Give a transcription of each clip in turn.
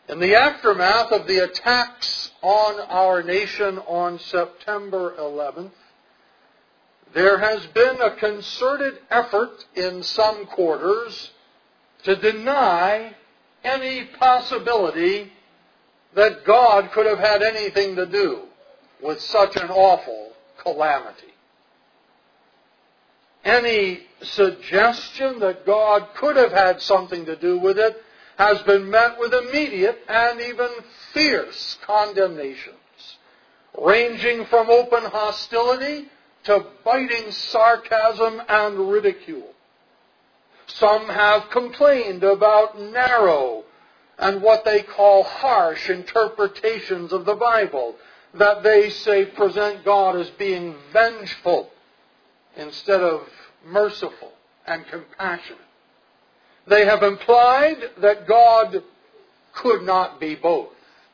In the aftermath of the attacks on our nation on September 11th, there has been a concerted effort in some quarters to deny any possibility that God could have had anything to do with such an awful calamity. Any suggestion that God could have had something to do with it has been met with immediate and even fierce condemnations, ranging from open hostility to biting sarcasm and ridicule. Some have complained about narrow and what they call harsh interpretations of the Bible, that they say present God as being vengeful instead of merciful and compassionate. They have implied that God could not be both.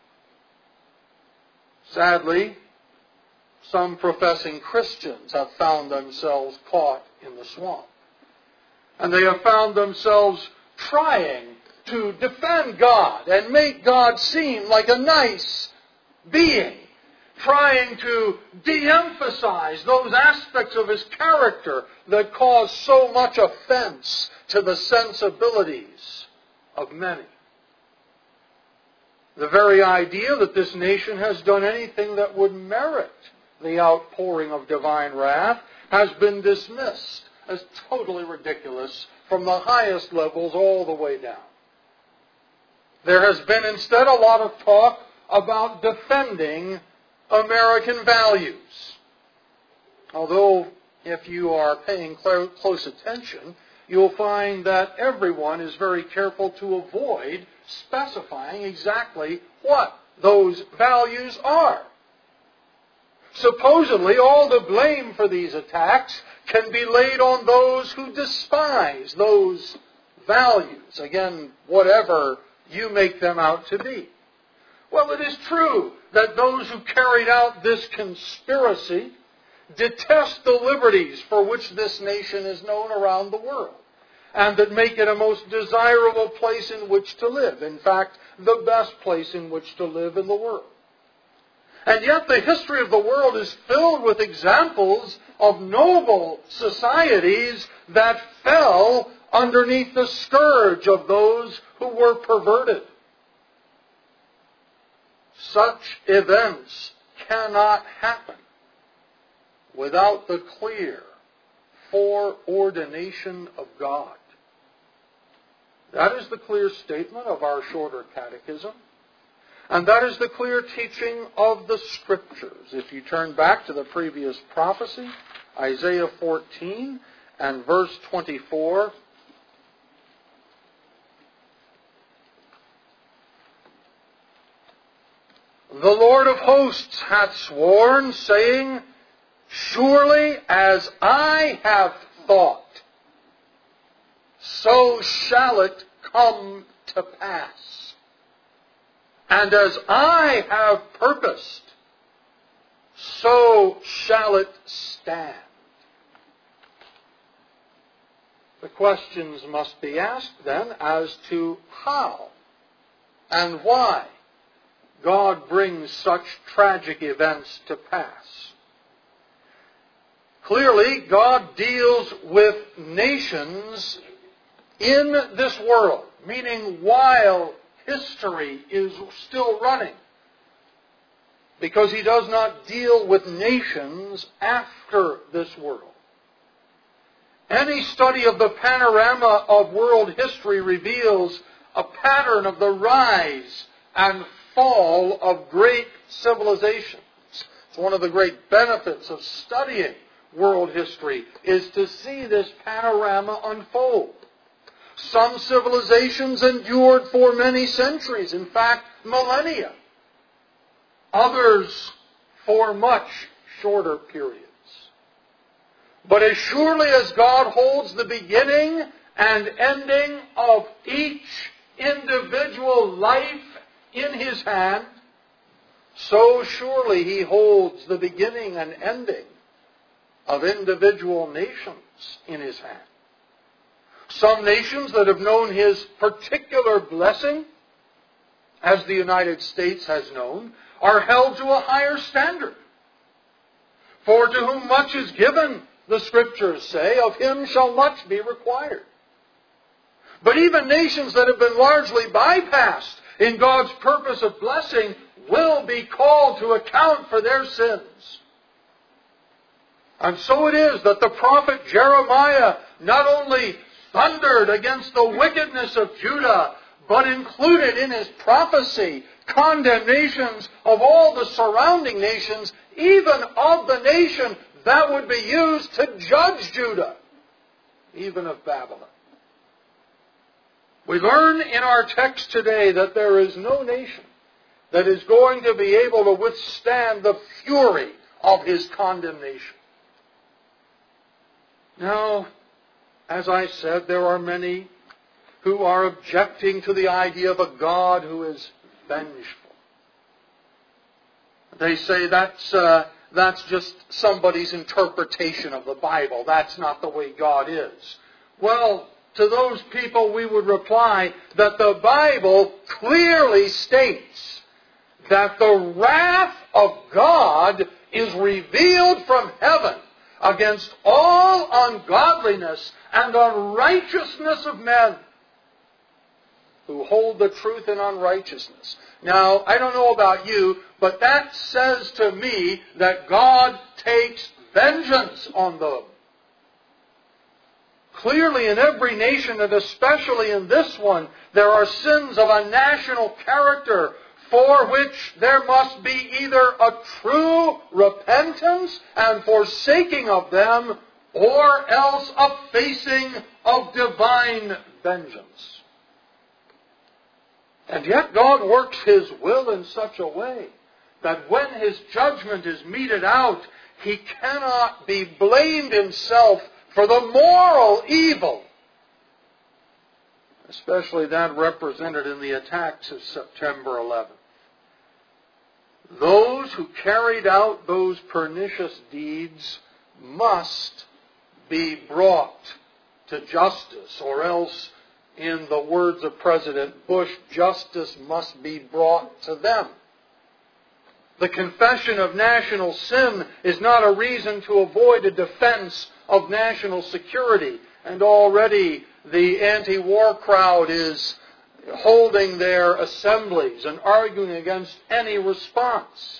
Sadly, some professing Christians have found themselves caught in the swamp. And they have found themselves trying to defend God and make God seem like a nice being, trying to de-emphasize those aspects of His character that cause so much offense to the sensibilities of many. The very idea that this nation has done anything that would merit the outpouring of divine wrath has been dismissed as totally ridiculous from the highest levels all the way down. There has been instead a lot of talk about defending American values. Although, if you are paying close attention, you'll find that everyone is very careful to avoid specifying exactly what those values are. Supposedly, all the blame for these attacks can be laid on those who despise those values. Again, whatever you make them out to be. Well, it is true that those who carried out this conspiracy detest the liberties for which this nation is known around the world, and that make it a most desirable place in which to live. In fact, the best place in which to live in the world. And yet the history of the world is filled with examples of noble societies that fell underneath the scourge of those who were perverted. Such events cannot happen without the clear foreordination of God. That is the clear statement of our shorter catechism. And that is the clear teaching of the Scriptures. If you turn back to the previous prophecy, Isaiah 14 and verse 24, the Lord of hosts hath sworn, saying, surely as I have thought, so shall it come to pass. And as I have purposed, so shall it stand. The questions must be asked then as to how and why God brings such tragic events to pass. Clearly, God deals with nations in this world, meaning while history is still running, because He does not deal with nations after this world. Any study of the panorama of world history reveals a pattern of the rise and fall of great civilizations. It's one of the great benefits of studying world history is to see this panorama unfold. Some civilizations endured for many centuries, in fact, millennia. Others for much shorter periods. But as surely as God holds the beginning and ending of each individual life in His hand, so surely He holds the beginning and ending of individual nations in His hand. Some nations that have known His particular blessing as the United States has known, are held to a higher standard. For to whom much is given, the Scriptures say, of him shall much be required. But even nations that have been largely bypassed in God's purpose of blessing will be called to account for their sins. And so it is that the prophet Jeremiah not only thundered against the wickedness of Judah, but included in his prophecy condemnations of all the surrounding nations, even of the nation that would be used to judge Judah, even of Babylon. We learn in our text today that there is no nation that is going to be able to withstand the fury of his condemnation. Now, as I said, there are many who are objecting to the idea of a God who is vengeful. They say that's just somebody's interpretation of the Bible. That's not the way God is. Well, to those people we would reply that the Bible clearly states that the wrath of God is revealed from heaven against all ungodliness and unrighteousness of men who hold the truth in unrighteousness. Now, I don't know about you, but that says to me that God takes vengeance on them. Clearly, in every nation, and especially in this one, there are sins of a national character for which there must be either a true repentance and forsaking of them, or else a facing of divine vengeance. And yet God works His will in such a way that when His judgment is meted out, He cannot be blamed Himself for the moral evil, especially that represented in the attacks of September 11th. Those who carried out those pernicious deeds must be brought to justice, or else, in the words of President Bush, justice must be brought to them. The confession of national sin is not a reason to avoid a defense of national security. And already the anti-war crowd is holding their assemblies and arguing against any response.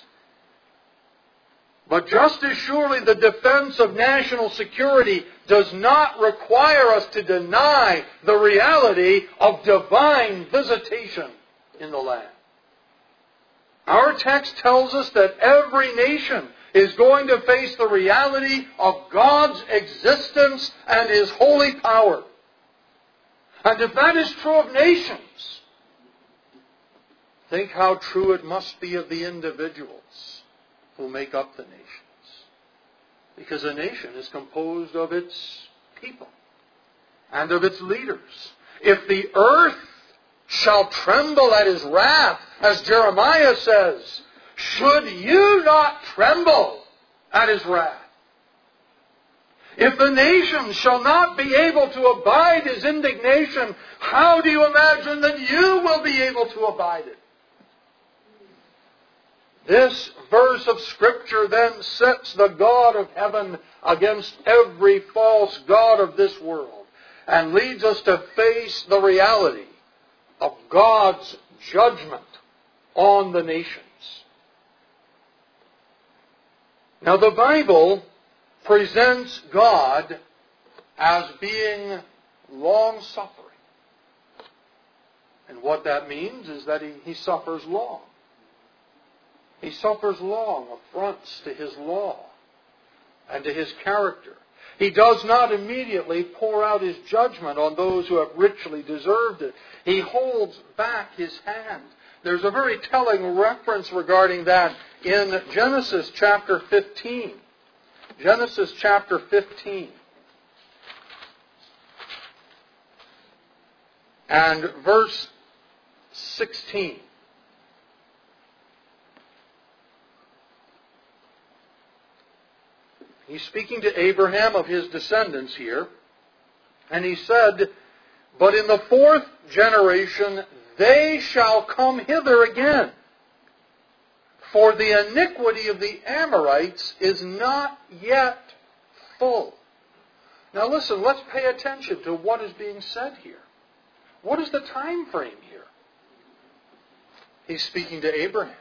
But just as surely the defense of national security does not require us to deny the reality of divine visitation in the land. Our text tells us that every nation is going to face the reality of God's existence and His holy power. And if that is true of nations, think how true it must be of the individuals who make up the nations. Because a nation is composed of its people and of its leaders. If the earth shall tremble at His wrath, as Jeremiah says, should you not tremble at His wrath? If the nations shall not be able to abide His indignation, how do you imagine that you will be able to abide it? This verse of Scripture then sets the God of heaven against every false god of this world and leads us to face the reality of God's judgment on the nations. Now, the Bible presents God as being long-suffering. And what that means is that He suffers long. He suffers long affronts to His law and to His character. He does not immediately pour out His judgment on those who have richly deserved it. He holds back His hand. There's a very telling reference regarding that in Genesis chapter 15. Genesis chapter 15. And verse 16. He's speaking to Abraham of his descendants here. And he said, "But in the fourth generation they shall come hither again. For the iniquity of the Amorites is not yet full. Now listen, let's pay attention to what is being said here. What is the time frame here? He's speaking to Abraham.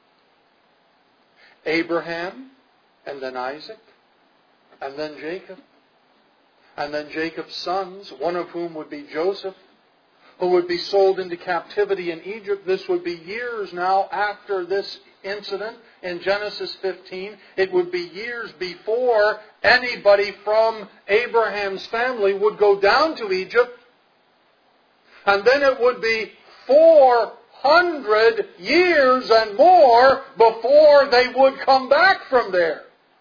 Abraham, and then Isaac, and then Jacob. And then Jacob's sons, one of whom would be Joseph, who would be sold into captivity in Egypt. This would be years now after this incident in Genesis 15. It would be years before anybody from Abraham's family would go down to Egypt. And then it would be 400 years and more before they would come back from there.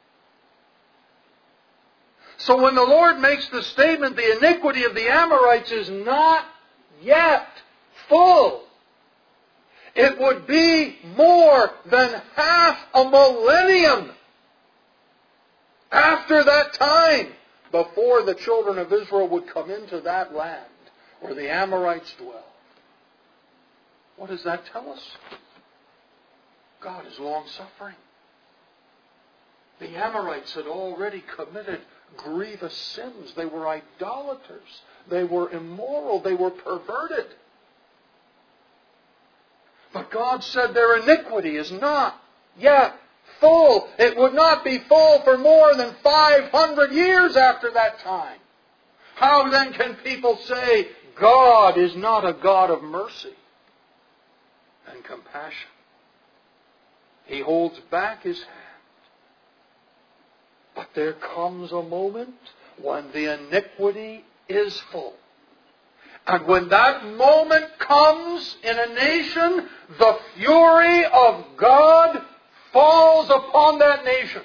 So when the Lord makes the statement, the iniquity of the Amorites is not yet full, it would be more than half a millennium after that time before the children of Israel would come into that land where the Amorites dwell. What does that tell us? God is long-suffering. The Amorites had already committed grievous sins. They were idolaters. They were immoral. They were perverted. But God said their iniquity is not yet full. It would not be full for more than 500 years after that time. How then can people say God is not a God of mercy and compassion? He holds back His hand. But there comes a moment when the iniquity is full. And when that moment comes in a nation, the fury of God falls upon that nation.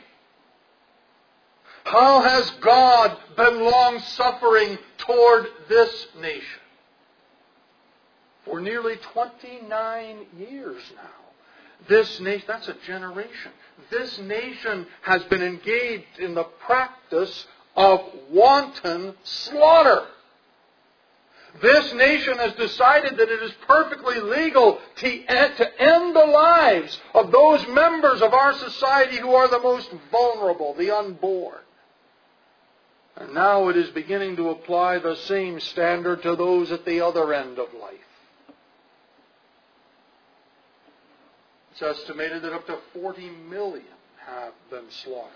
How has God been long-suffering toward this nation? For nearly 29 years now. This nation, that's a generation. This nation has been engaged in the practice of wanton slaughter. This nation has decided that it is perfectly legal to end the lives of those members of our society who are the most vulnerable, the unborn. And now it is beginning to apply the same standard to those at the other end of life. It's estimated that up to 40 million have been slaughtered.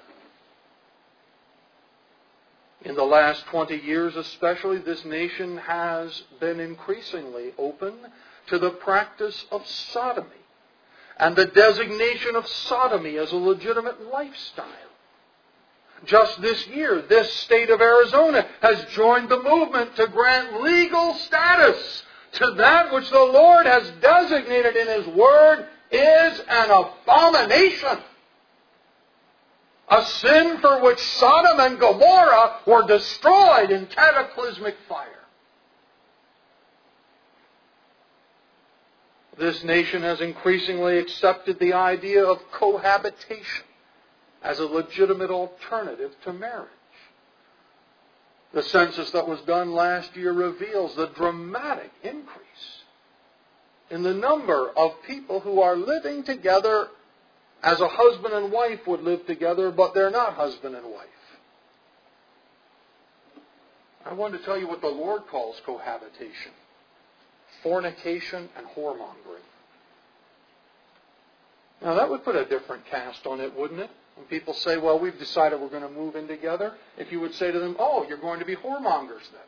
In the last 20 years especially, this nation has been increasingly open to the practice of sodomy and the designation of sodomy as a legitimate lifestyle. Just this year, this state of Arizona has joined the movement to grant legal status to that which the Lord has designated in His Word is an abomination. A sin for which Sodom and Gomorrah were destroyed in cataclysmic fire. This nation has increasingly accepted the idea of cohabitation as a legitimate alternative to marriage. The census that was done last year reveals the dramatic increase in the number of people who are living together as a husband and wife would live together, but they're not husband and wife. I want to tell you what the Lord calls cohabitation: fornication and whoremongering. Now that would put a different cast on it, wouldn't it? When people say, well, we've decided we're going to move in together, if you would say to them, oh, you're going to be whoremongers then.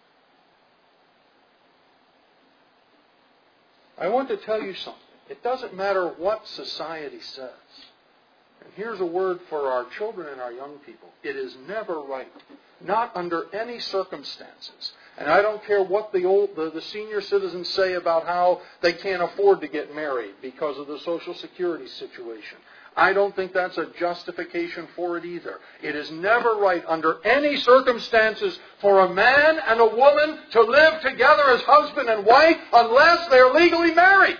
I want to tell you something. It doesn't matter what society says. And here's a word for our children and our young people. It is never right. Not under any circumstances. And I don't care what the senior citizens say about how they can't afford to get married because of the Social Security situation. I don't think that's a justification for it either. It is never right under any circumstances for a man and a woman to live together as husband and wife unless they're legally married.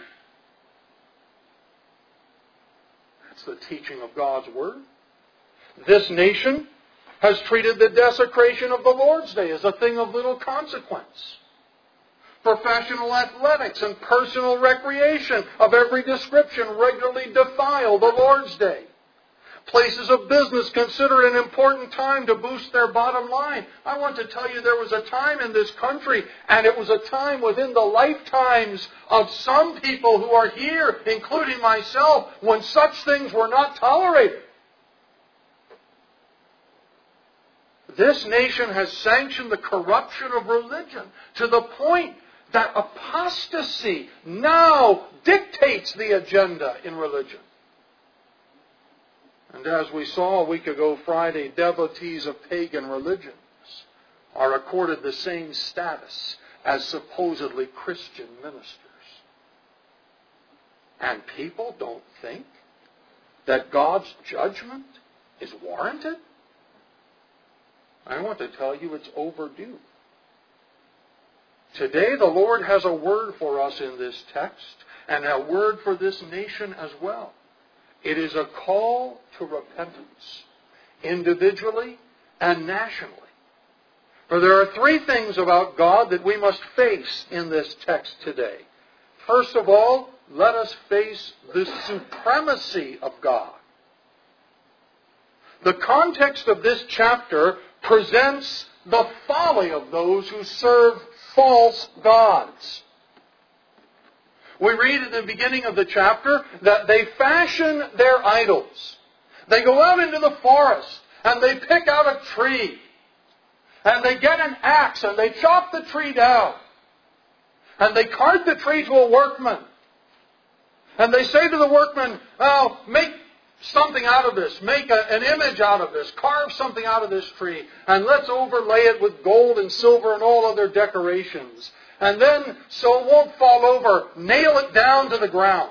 That's the teaching of God's Word. This nation has treated the desecration of the Lord's Day as a thing of little consequence. Professional athletics and personal recreation of every description regularly defile the Lord's Day. Places of business consider it an important time to boost their bottom line. I want to tell you there was a time in this country, and it was a time within the lifetimes of some people who are here, including myself, when such things were not tolerated. This nation has sanctioned the corruption of religion to the point that apostasy now dictates the agenda in religion. And as we saw a week ago Friday, devotees of pagan religions are accorded the same status as supposedly Christian ministers. And people don't think that God's judgment is warranted? I want to tell you it's overdue. Today the Lord has a word for us in this text, and a word for this nation as well. It is a call to repentance, individually and nationally. For there are three things about God that we must face in this text today. First of all, let us face the supremacy of God. The context of this chapter presents the folly of those who serve false gods. We read at the beginning of the chapter that they fashion their idols. They go out into the forest and they pick out a tree. And they get an axe and they chop the tree down. And they cart the tree to a workman. And they say to the workman, "Oh, make something out of this. Make an image out of this. Carve something out of this tree. And let's overlay it with gold and silver and all other decorations. And then, so it won't fall over, nail it down to the ground."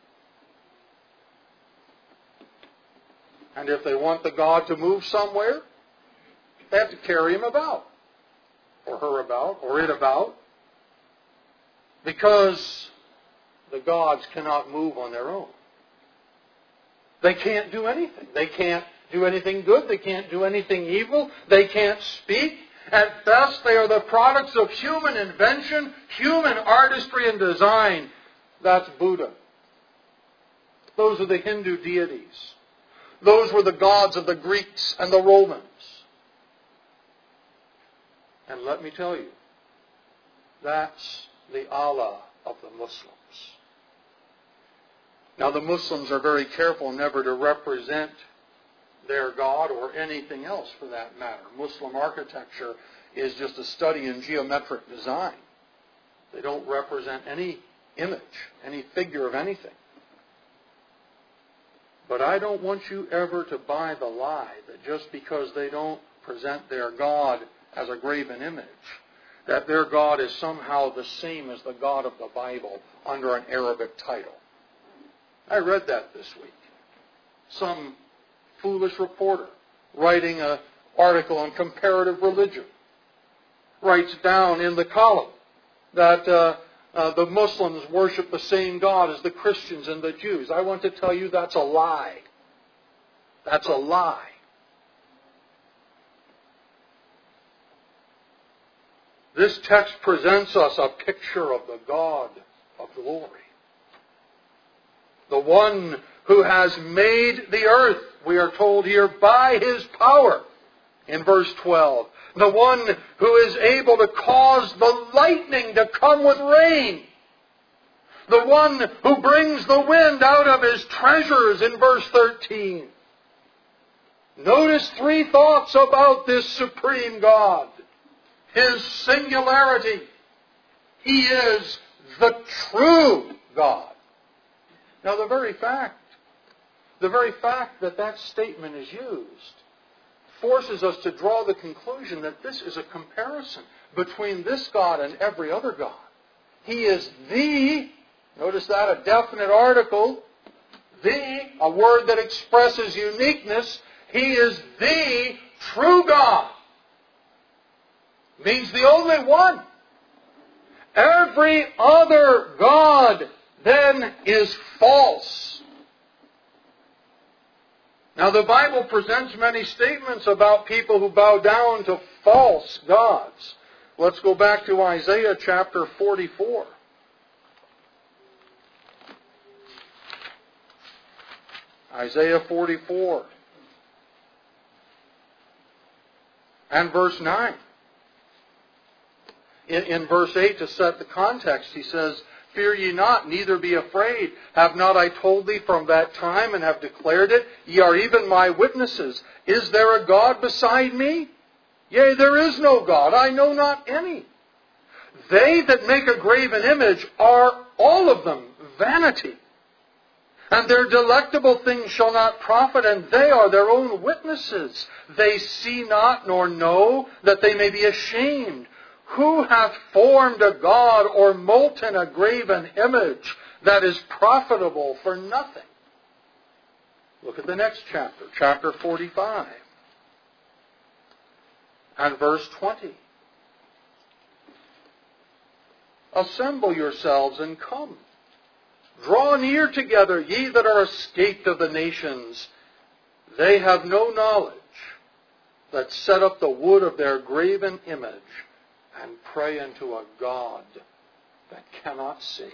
And if they want the god to move somewhere, they have to carry him about. Or her about, or it about. Because the gods cannot move on their own. They can't do anything. They can't do anything good. They can't do anything evil. They can't speak. At best, they are the products of human invention, human artistry and design. That's Buddha. Those are the Hindu deities. Those were the gods of the Greeks and the Romans. And let me tell you, that's the Allah of the Muslims. Now, the Muslims are very careful never to represent their God or anything else for that matter. Muslim architecture is just a study in geometric design. They don't represent any image, any figure of anything. But I don't want you ever to buy the lie that just because they don't present their God as a graven image, that their God is somehow the same as the God of the Bible under an Arabic title. I read that this week. Some foolish reporter writing an article on comparative religion writes down in the column that the Muslims worship the same God as the Christians and the Jews. I want to tell you that's a lie. That's a lie. This text presents us a picture of the God of glory. The one who has made the earth, we are told here, by His power, in verse 12. The one who is able to cause the lightning to come with rain. The one who brings the wind out of His treasures, in verse 13. Notice three thoughts about this supreme God. His singularity. He is the true God. Now, the very fact that that statement is used forces us to draw the conclusion that this is a comparison between this God and every other God. He is the, notice that, a definite article, a word that expresses uniqueness. He is the true God. Means the only one. Every other God then is false. Now, the Bible presents many statements about people who bow down to false gods. Let's go back to Isaiah chapter 44. Isaiah 44 and verse 9. In verse 8, to set the context, he says, "Fear ye not, neither be afraid. Have not I told thee from that time, and have declared it? Ye are even my witnesses. Is there a God beside me? Yea, there is no God. I know not any. They that make a graven image are all of them vanity. And their delectable things shall not profit, and they are their own witnesses. They see not nor know, that they may be ashamed. Who hath formed a god or molten a graven image that is profitable for nothing?" Look at the next chapter, chapter 45 and verse 20. "Assemble yourselves and come. Draw near together, ye that are escaped of the nations. They have no knowledge that set up the wood of their graven image and pray unto a God that cannot save."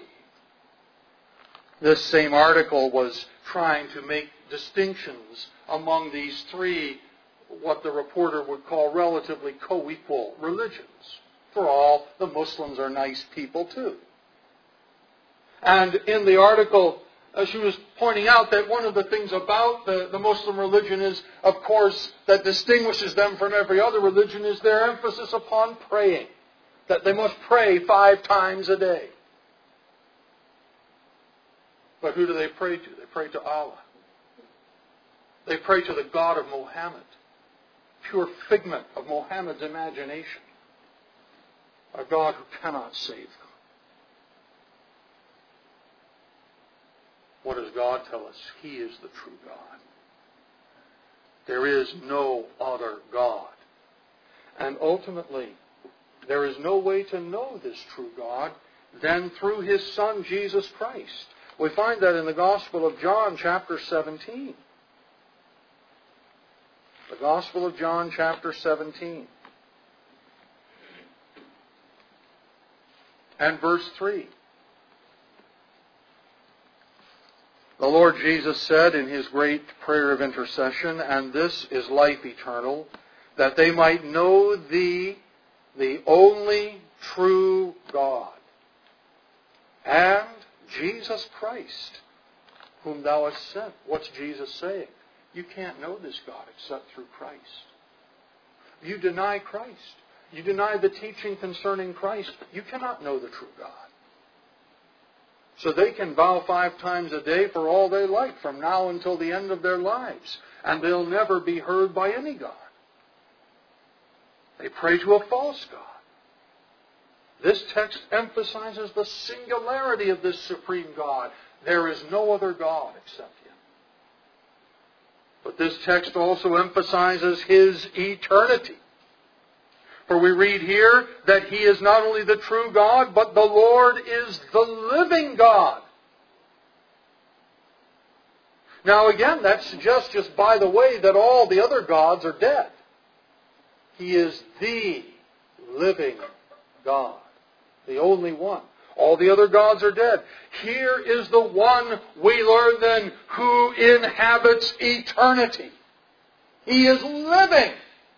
This same article was trying to make distinctions among these three, what the reporter would call relatively co-equal religions. For all, the Muslims are nice people too. And in the article, she was pointing out that one of the things about the Muslim religion is, of course, that distinguishes them from every other religion is their emphasis upon praying. That they must pray 5 times a day. But who do they pray to? They pray to Allah. They pray to the God of Muhammad. Pure figment of Muhammad's imagination. A God who cannot save them. What does God tell us? He is the true God. There is no other God. And ultimately, there is no way to know this true God than through His Son, Jesus Christ. We find that in the Gospel of John, chapter 17. The Gospel of John, chapter 17. And verse 3. The Lord Jesus said in His great prayer of intercession, "And this is life eternal, that they might know Thee, the only true God, and Jesus Christ, whom Thou hast sent." What's Jesus saying? You can't know this God except through Christ. You deny Christ. You deny the teaching concerning Christ. You cannot know the true God. So they can vow 5 times a day for all they like from now until the end of their lives. And they'll never be heard by any God. They pray to a false God. This text emphasizes the singularity of this supreme God. There is no other God except Him. But this text also emphasizes His eternity. For we read here that He is not only the true God, but the Lord is the living God. Now again, that suggests just by the way that all the other gods are dead. He is the living God. The only one. All the other gods are dead. Here is the one, we learn then, who inhabits eternity. He is living.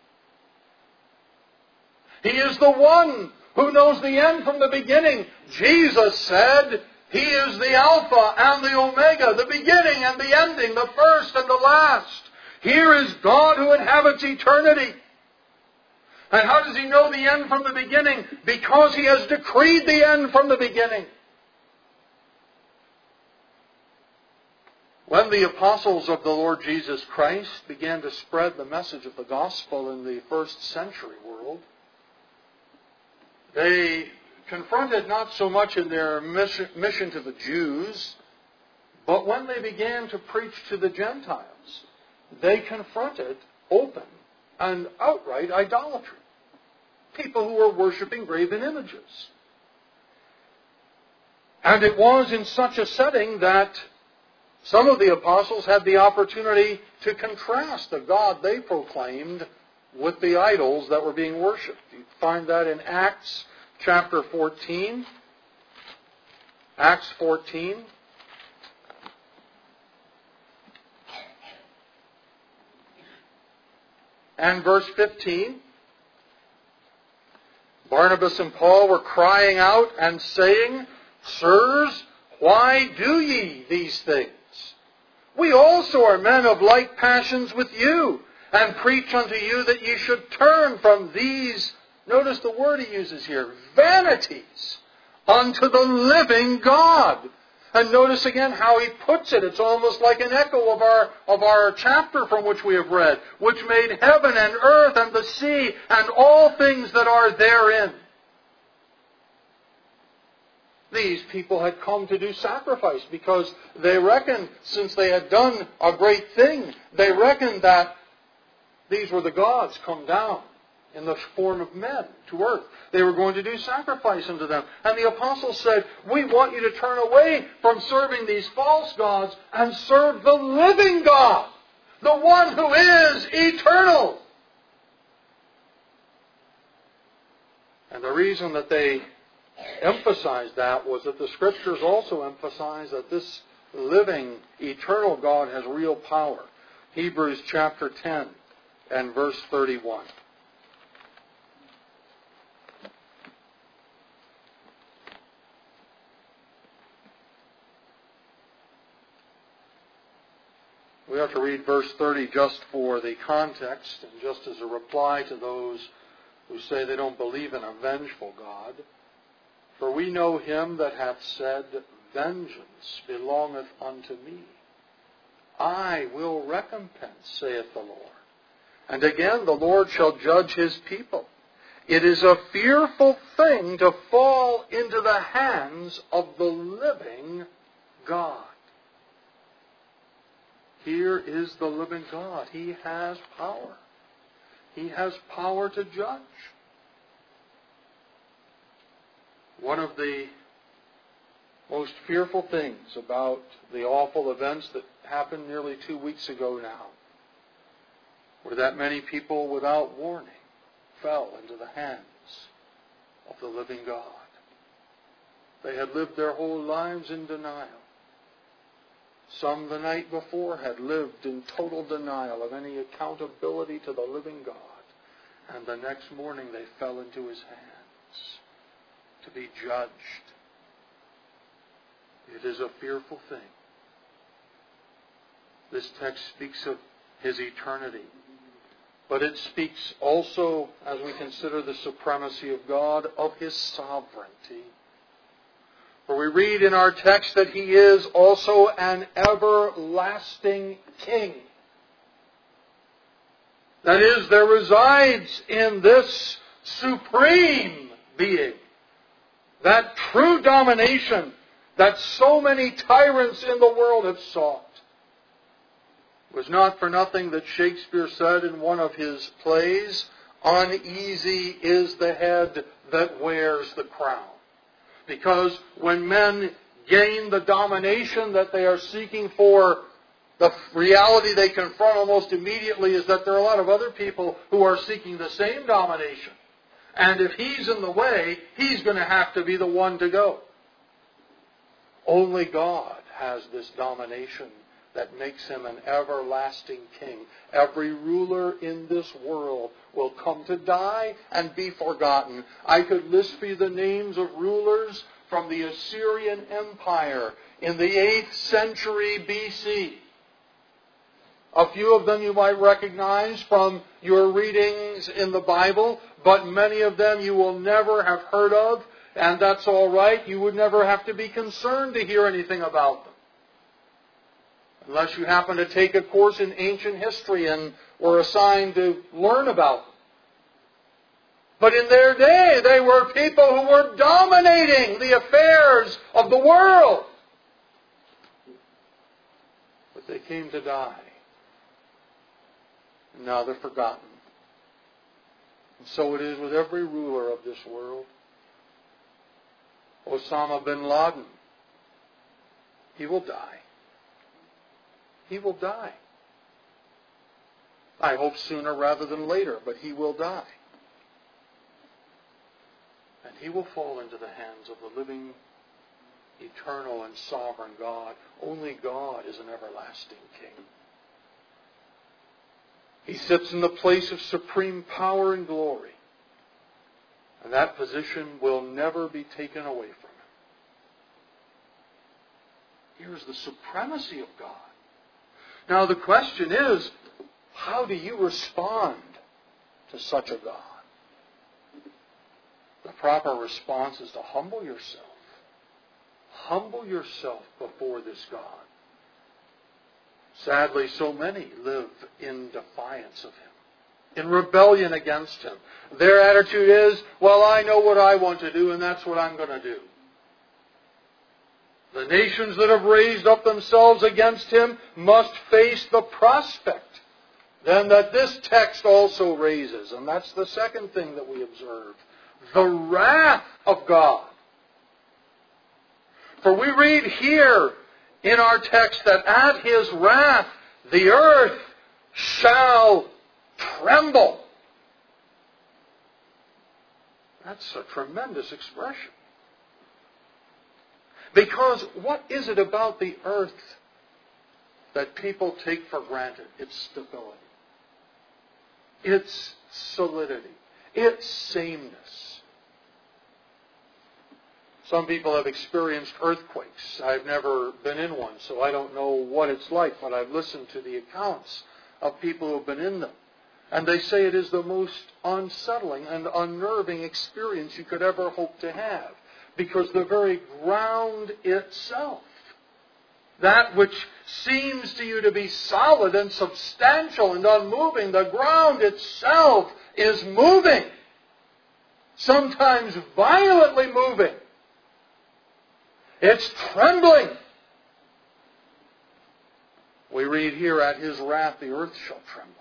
He is the one who knows the end from the beginning. Jesus said, He is the Alpha and the Omega, the beginning and the ending, the first and the last. Here is God who inhabits eternity. And how does He know the end from the beginning? Because He has decreed the end from the beginning. When the apostles of the Lord Jesus Christ began to spread the message of the gospel in the first century world, they confronted not so much in their mission to the Jews, but when they began to preach to the Gentiles, they confronted open and outright idolatry. People who were worshiping graven images. And it was in such a setting that some of the apostles had the opportunity to contrast the God they proclaimed with the idols that were being worshipped. You find that in Acts chapter 14. Acts 14. And verse 15. Barnabas and Paul were crying out and saying, Sirs, why do ye these things? We also are men of like passions with you, and preach unto you that ye should turn from these, notice the word he uses here, vanities, unto the living God. And notice again how he puts it. It's almost like an echo of our chapter from which we have read, which made heaven and earth and the sea and all things that are therein. These people had come to do sacrifice because they reckoned, since they had done a great thing, they reckoned that these were the gods come down in the form of men to earth. They were going to do sacrifice unto them. And the apostles said, we want you to turn away from serving these false gods and serve the living God, the one who is eternal. And the reason that they emphasized that was that the Scriptures also emphasize that this living, eternal God has real power. Hebrews chapter 10 and verse 31. We have to read verse 30 just for the context and just as a reply to those who say they don't believe in a vengeful God. For we know him that hath said, Vengeance belongeth unto me. I will recompense, saith the Lord. And again, the Lord shall judge his people. It is a fearful thing to fall into the hands of the living God. Here is the living God. He has power. He has power to judge. One of the most fearful things about the awful events that happened nearly 2 weeks ago now were that many people without warning fell into the hands of the living God. They had lived their whole lives in denial. Some the night before had lived in total denial of any accountability to the living God. And the next morning they fell into his hands to be judged. It is a fearful thing. This text speaks of his eternity. But it speaks also, as we consider the supremacy of God, of his sovereignty. For we read in our text that he is also an everlasting king. That is, there resides in this supreme being that true domination that so many tyrants in the world have sought. It was not for nothing that Shakespeare said in one of his plays, uneasy is the head that wears the crown. Because when men gain the domination that they are seeking for, the reality they confront almost immediately is that there are a lot of other people who are seeking the same domination. And if he's in the way, he's going to have to be the one to go. Only God has this domination that makes him an everlasting king. Every ruler in this world will come to die and be forgotten. I could list for you the names of rulers from the Assyrian Empire in the 8th century BC. A few of them you might recognize from your readings in the Bible, but many of them you will never have heard of, and that's all right. You would never have to be concerned to hear anything about them, unless you happen to take a course in ancient history and were assigned to learn about them. But in their day, they were people who were dominating the affairs of the world. But they came to die. And now they're forgotten. And so it is with every ruler of this world. Osama bin Laden, he will die. He will die. I hope sooner rather than later, but he will die. And he will fall into the hands of the living, eternal, and sovereign God. Only God is an everlasting King. He sits in the place of supreme power and glory. And that position will never be taken away from him. Here's the supremacy of God. Now the question is, how do you respond to such a God? The proper response is to humble yourself. Humble yourself before this God. Sadly, so many live in defiance of him, in rebellion against him. Their attitude is, well, I know what I want to do, and that's what I'm going to do. The nations that have raised up themselves against him must face the prospect then that this text also raises. And that's the second thing that we observe. The wrath of God. For we read here in our text that at his wrath the earth shall tremble. That's a tremendous expression. Because what is it about the earth that people take for granted? Its stability, its solidity, its sameness. Some people have experienced earthquakes. I've never been in one, so I don't know what it's like, but I've listened to the accounts of people who have been in them. And they say it is the most unsettling and unnerving experience you could ever hope to have. Because the very ground itself, that which seems to you to be solid and substantial and unmoving, the ground itself is moving. Sometimes violently moving. It's trembling. We read here, at his wrath the earth shall tremble.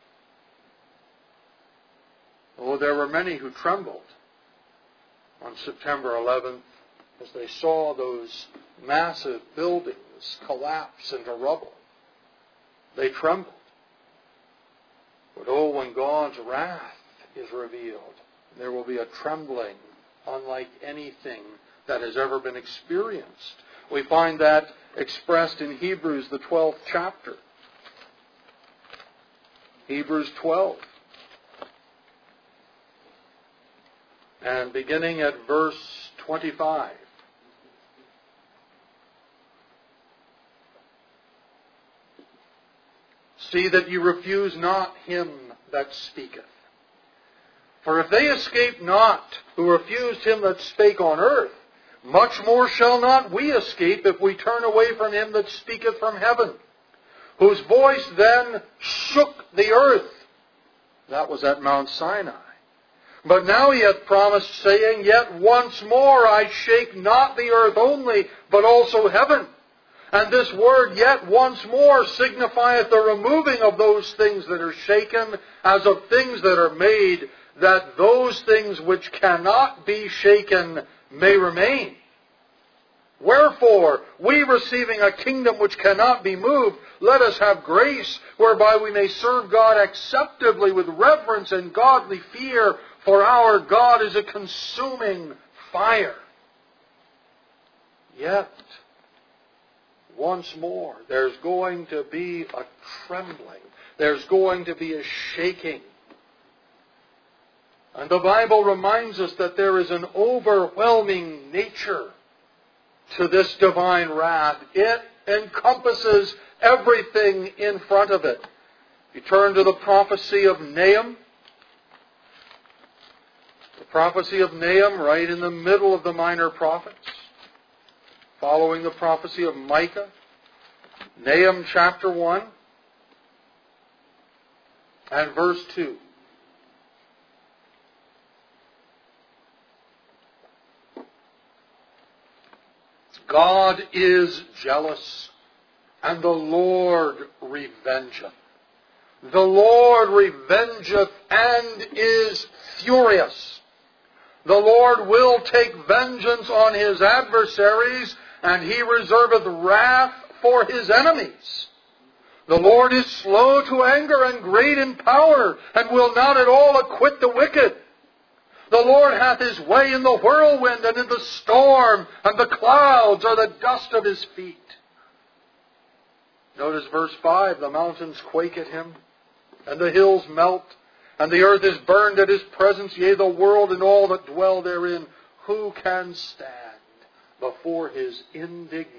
Oh, there were many who trembled on September 11th as they saw those massive buildings collapse into rubble. They trembled. But oh, when God's wrath is revealed, there will be a trembling unlike anything that has ever been experienced. We find that expressed in Hebrews, the 12th chapter. Hebrews 12. And beginning at verse 25. See that you refuse not him that speaketh. For if they escape not who refused him that spake on earth, much more shall not we escape if we turn away from him that speaketh from heaven, whose voice then shook the earth. That was at Mount Sinai. But now he hath promised, saying, Yet once more I shake not the earth only, but also heaven. And this word, yet once more, signifieth the removing of those things that are shaken, as of things that are made, that those things which cannot be shaken may remain. Wherefore, we receiving a kingdom which cannot be moved, let us have grace, whereby we may serve God acceptably with reverence and godly fear, for our God is a consuming fire. Yet, once more, there's going to be a trembling. There's going to be a shaking. And the Bible reminds us that there is an overwhelming nature to this divine wrath. It encompasses everything in front of it. You turn to the prophecy of Nahum. The prophecy of Nahum, right in the middle of the minor prophets, following the prophecy of Micah. Nahum chapter 1 and verse 2. God is jealous, and the Lord revengeth. The Lord revengeth and is furious. The Lord will take vengeance on his adversaries, and he reserveth wrath for his enemies. The Lord is slow to anger and great in power, and will not at all acquit the wicked. The Lord hath His way in the whirlwind and in the storm, and the clouds are the dust of His feet. Notice verse 5, the mountains quake at Him, and the hills melt, and the earth is burned at His presence, yea, the world and all that dwell therein. Who can stand before His indignation?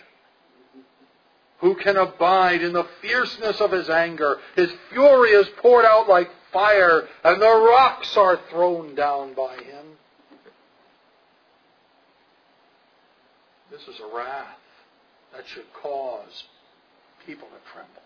Who can abide in the fierceness of His anger? His fury is poured out like fire, and the rocks are thrown down by Him. This is a wrath that should cause people to tremble.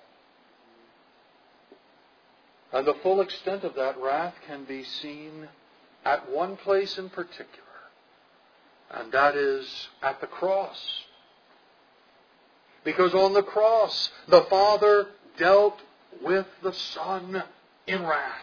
And the full extent of that wrath can be seen at one place in particular, and that is at the cross. Because on the cross, the Father dealt with the Son in wrath.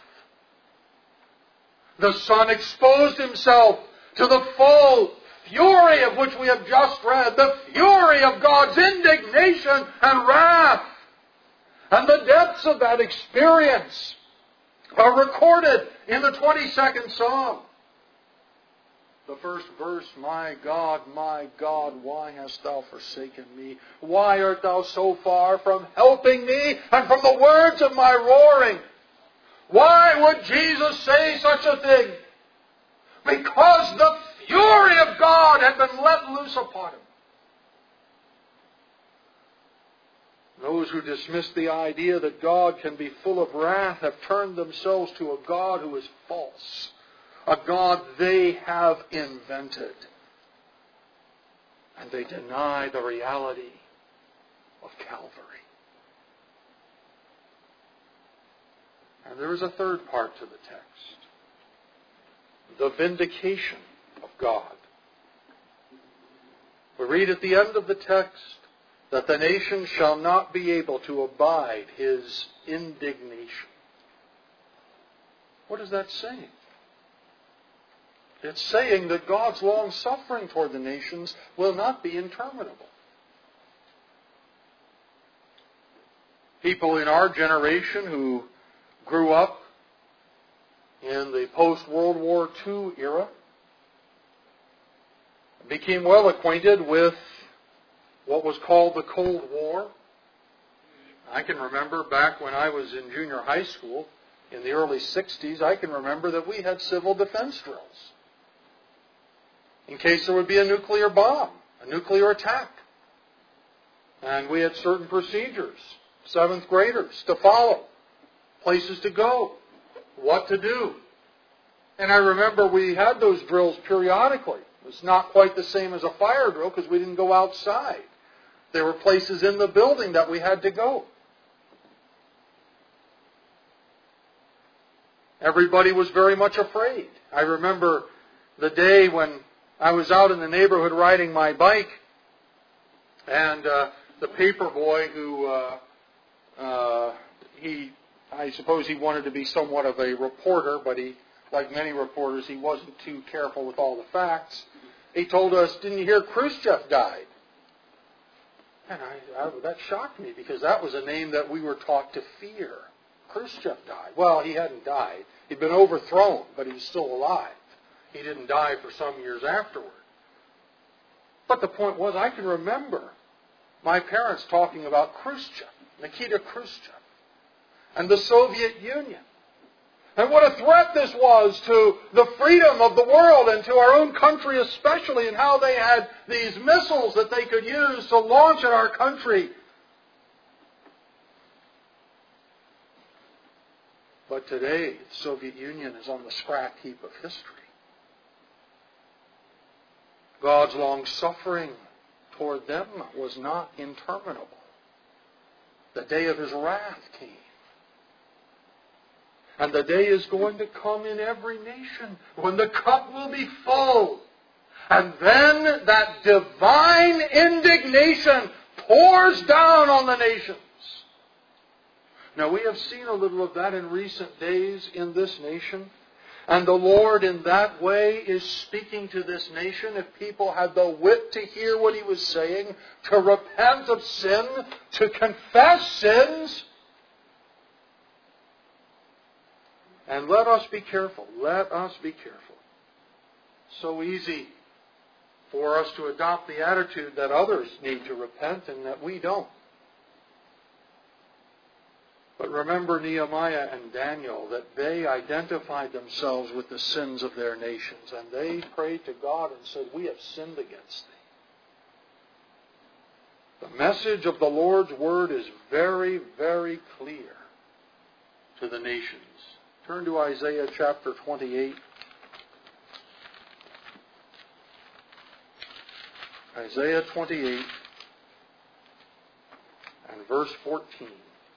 The Son exposed Himself to the full fury of which we have just read, the fury of God's indignation and wrath. And the depths of that experience are recorded in the 22nd Psalm. The first verse, my God, why hast Thou forsaken me? Why art Thou so far from helping me and from the words of my roaring? Why would Jesus say such a thing? Because the fury of God had been let loose upon Him. Those who dismiss the idea that God can be full of wrath have turned themselves to a God who is false. A God they have invented. And they deny the reality of Calvary. And there is a third part to the text. The vindication of God. We read at the end of the text that the nation shall not be able to abide His indignation. What is that saying? It's saying that God's long-suffering toward the nations will not be interminable. People in our generation who grew up in the post-World War II era became well acquainted with what was called the Cold War. I can remember back when I was in junior high school in the early 60s, I can remember that we had civil defense drills in case there would be a nuclear bomb, a nuclear attack. And we had certain procedures, 7th graders, to follow, places to go, what to do. And I remember we had those drills periodically. It was not quite the same as a fire drill because we didn't go outside. There were places in the building that we had to go. Everybody was very much afraid. I remember the day when I was out in the neighborhood riding my bike, and the paper boy who, I suppose he wanted to be somewhat of a reporter, but he, like many reporters, he wasn't too careful with all the facts. He told us, didn't you hear Khrushchev died? And that shocked me because that was a name that we were taught to fear. Khrushchev died. Well, he hadn't died. He'd been overthrown, but he was still alive. He didn't die for some years afterward. But the point was, I can remember my parents talking about Khrushchev, Nikita Khrushchev, and the Soviet Union. And what a threat this was to the freedom of the world and to our own country especially, and how they had these missiles that they could use to launch at our country. But today, the Soviet Union is on the scrap heap of history. God's long-suffering toward them was not interminable. The day of His wrath came. And the day is going to come in every nation when the cup will be full. And then that divine indignation pours down on the nations. Now, we have seen a little of that in recent days in this nation. And the Lord in that way is speaking to this nation. If people had the wit to hear what He was saying, to repent of sin, to confess sins. And let us be careful. Let us be careful. So easy for us to adopt the attitude that others need to repent and that we don't. But remember Nehemiah and Daniel, that they identified themselves with the sins of their nations, and they prayed to God and said, "We have sinned against Thee." The message of the Lord's Word is very, very clear to the nations. Turn to Isaiah chapter 28. Isaiah 28 and verse 14.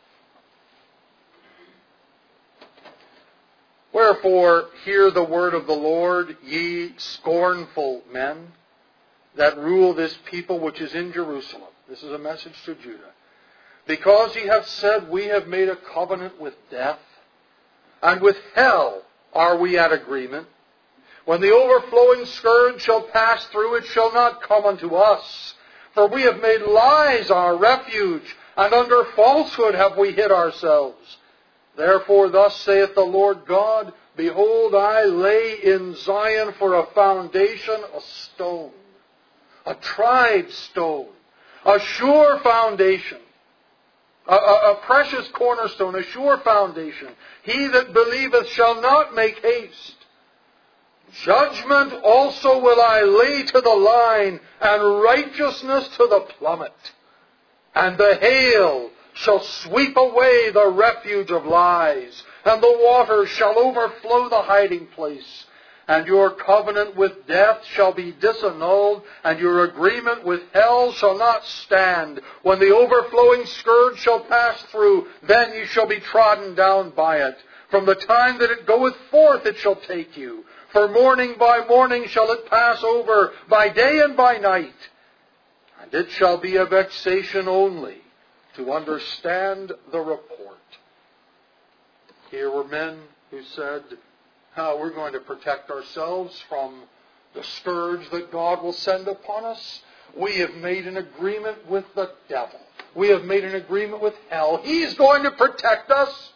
"Wherefore hear the word of the Lord, ye scornful men, that rule this people which is in Jerusalem." This is a message to Judah. "Because ye have said, We have made a covenant with death, and with hell are we at agreement. When the overflowing scourge shall pass through, it shall not come unto us. For we have made lies our refuge, and under falsehood have we hid ourselves. Therefore thus saith the Lord God, Behold, I lay in Zion for a foundation a stone, a tried stone, a sure foundation, a precious cornerstone, a sure foundation. He that believeth shall not make haste. Judgment also will I lay to the line, and righteousness to the plummet. And the hail shall sweep away the refuge of lies, and the waters shall overflow the hiding place. And your covenant with death shall be disannulled, and your agreement with hell shall not stand. When the overflowing scourge shall pass through, then you shall be trodden down by it. From the time that it goeth forth it shall take you. For morning by morning shall it pass over, by day and by night. And it shall be a vexation only to understand the report." Here were men who said, we're going to protect ourselves from the scourge that God will send upon us. We have made an agreement with the devil. We have made an agreement with hell. He's going to protect us.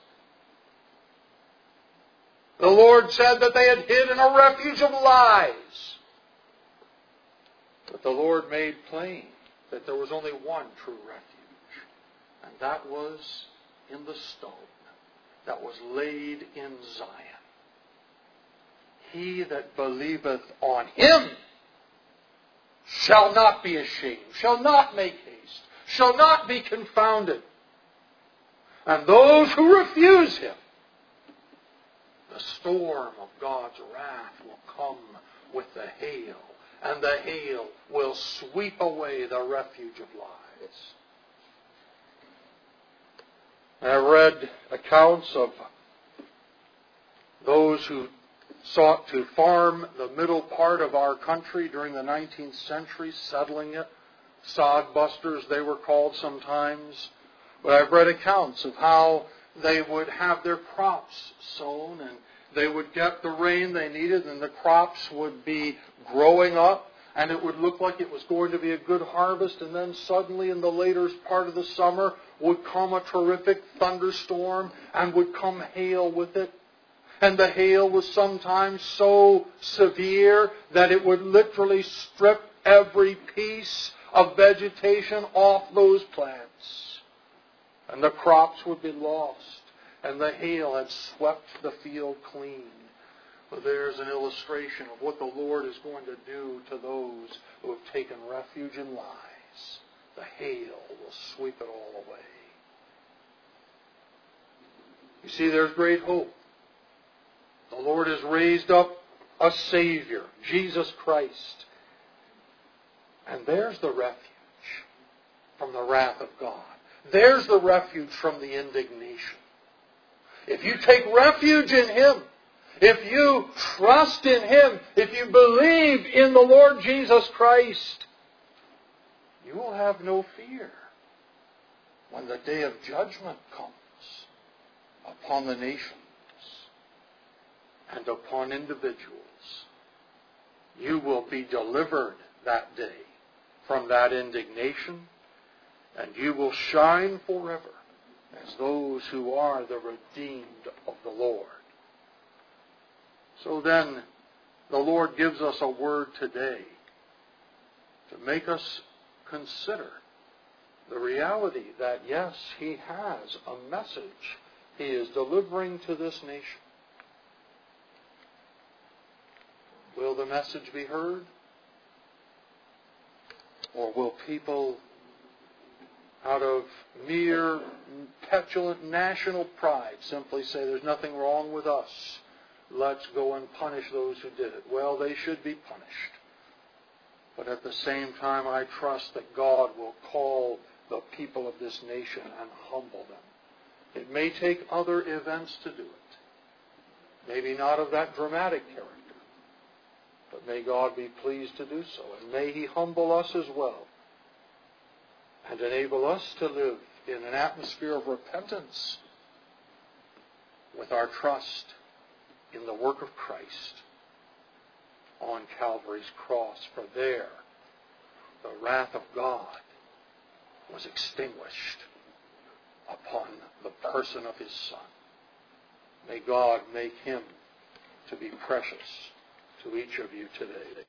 The Lord said that they had hid in a refuge of lies. But the Lord made plain that there was only one true refuge. And that was in the stone that was laid in Zion. He that believeth on Him shall not be ashamed, shall not make haste, shall not be confounded. And those who refuse Him, the storm of God's wrath will come with the hail, and the hail will sweep away the refuge of lies. I read accounts of those who sought to farm the middle part of our country during the 19th century, settling it. Sodbusters, they were called sometimes. But I've read accounts of how they would have their crops sown, and they would get the rain they needed, and the crops would be growing up, and it would look like it was going to be a good harvest, and then suddenly in the later part of the summer would come a terrific thunderstorm, and would come hail with it. And the hail was sometimes so severe that it would literally strip every piece of vegetation off those plants. And the crops would be lost. And the hail had swept the field clean. But there's an illustration of what the Lord is going to do to those who have taken refuge in lies. The hail will sweep it all away. You see, there's great hope. The Lord has raised up a Savior, Jesus Christ. And there's the refuge from the wrath of God. There's the refuge from the indignation. If you take refuge in Him, if you trust in Him, if you believe in the Lord Jesus Christ, you will have no fear when the day of judgment comes upon the nations. and upon individuals. You will be delivered that day from that indignation, and you will shine forever as those who are the redeemed of the Lord. So then, the Lord gives us a word today to make us consider the reality that, yes, He has a message He is delivering to this nation. Will the message be heard? Or will people, out of mere petulant national pride, simply say, there's nothing wrong with us, let's go and punish those who did it? Well, they should be punished. But at the same time, I trust that God will call the people of this nation and humble them. It may take other events to do it. Maybe not of that dramatic character. But may God be pleased to do so. And may He humble us as well. And enable us to live in an atmosphere of repentance with our trust in the work of Christ on Calvary's cross. For there, the wrath of God was extinguished upon the person of His Son. May God make Him to be precious to each of you today.